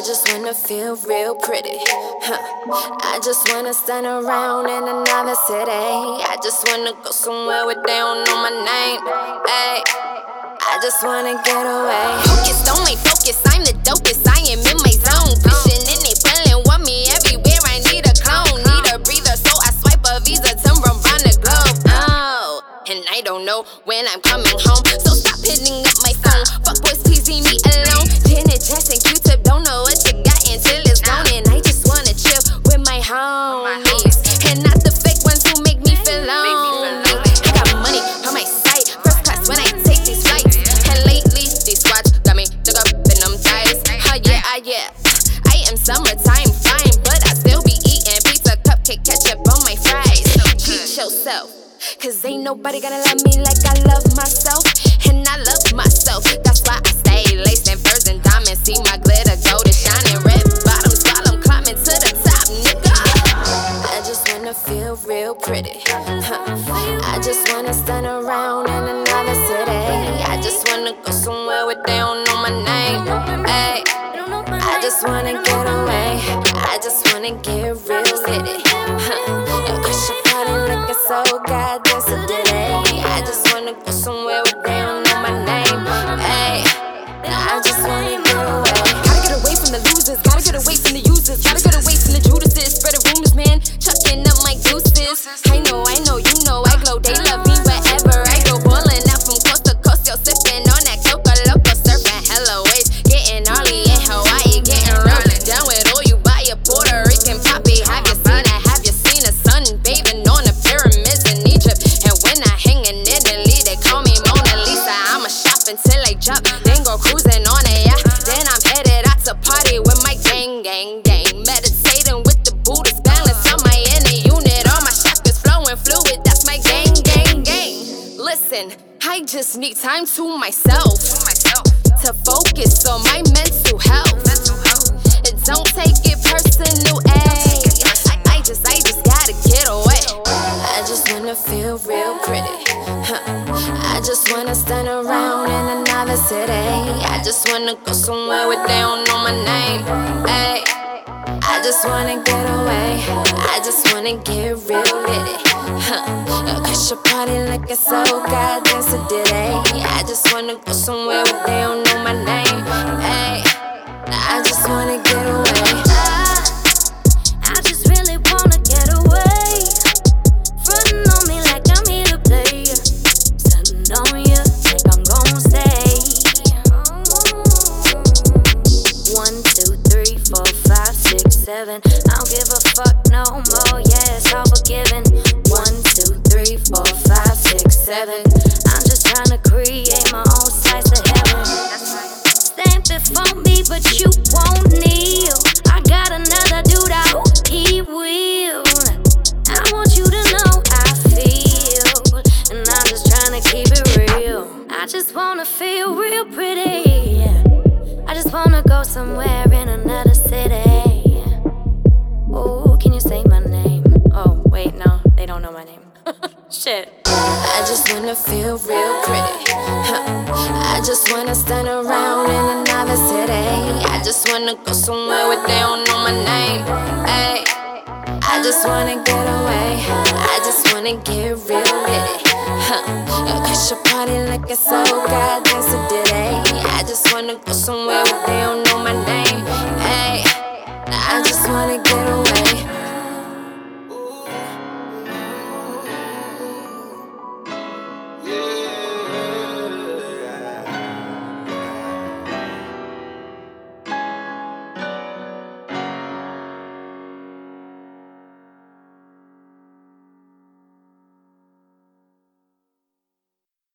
just wanna feel real pretty. I just wanna stand around in another city. I just wanna go somewhere where they don't know my name. Ay, I just wanna get away. Focus on my focus, I'm the dopest. I am in my zone. Fishing in they pulling, want me everywhere. I need a clone, need a breather, so I swipe a visa to run round the globe. Oh, and I don't know when I'm coming home, so stop hitting up my phone. Fuck boys, please leave me alone. Janet Jackson, Q-Tip, don't know what you got until it's gone. And I just wanna chill with my homies, and not the fake ones who make me feel lonely. I got money on my side, first class when I take these flights. And lately, these squads got me dug up in them thighs. Yeah, I am summertime fine, but I still be eating pizza, cupcake, ketchup on my fries. Treat yourself, cause ain't nobody gonna love me like I love myself. And I love myself, that's why I stay laced in furs and diamonds. See my glitter gold is shining, red bottoms while I'm climbing to the top, nigga. I just wanna feel real pretty. I just wanna stand around in another city. I just wanna go somewhere where they don't know my name. Ay, I just wanna get away. I just wanna get real city. Cause your party looking so goddamn sedity. I just wanna go somewhere where they don't know my name. Ay, I just wanna get away. Gotta get away from the losers, gotta get away from the users, gotta get away from the Judases. Spread the rumors, man, chucking up my deuces. I know, you know, I glow. They love me wherever I go. Ballin' out from coast to coast, yo, sippin' on that Coca Loco, surfing hella waves, getting gnarly in Hawaii, getting real down with all you buy a Puerto Rican poppy. Have you seen it? Have you seen a sun bathing on the pyramids in Egypt? And when I hang in Italy, they call me Mona Lisa. I'ma shop until I drop, then go cruising on a yacht. Then I'm headed out to party with my gang. Meditating with the Buddhist balance on my inner unit. All my chakras flowing fluid, that's my gang. Listen, I just need time to myself to focus on my mental health. Don't take it personal, ayy. I just gotta get away. I just wanna feel real pretty. I just wanna stand around in another city. I just wanna go somewhere where they don't know my name. Ay, I just wanna get away. I just wanna get real litty. Cause your party looking so goddamn sedity. I just wanna go somewhere where they don't know my name. Ay, I just wanna get away. I just really wanna get away. Frontin' on me like I'm here to play. Stuntin' on you like I'm gon' stay. 1, 2, 3, 4, 5, 6, 7. I don't give a fuck no more. Yeah, it's all forgiven. 1, 2, 3, 4, 5, 6, 7. I'm just tryna create my own slice of heaven. Stand before me, but you won't kneel. I got another dude out, he will. I want you to know I feel, and I'm just tryna keep it real. I just wanna feel real pretty. I just wanna go somewhere in another city. Oh, can you say my name? Oh, wait, no, they don't know my name. Shit. I just wanna feel real pretty. I just wanna stand around in another city. I just wanna go somewhere where they don't know my name. Ay, I just wanna get away. I just wanna get real litty. Cause your party looking so goddamn sedity. I just wanna go somewhere where they don't know my name. Ay, I just wanna get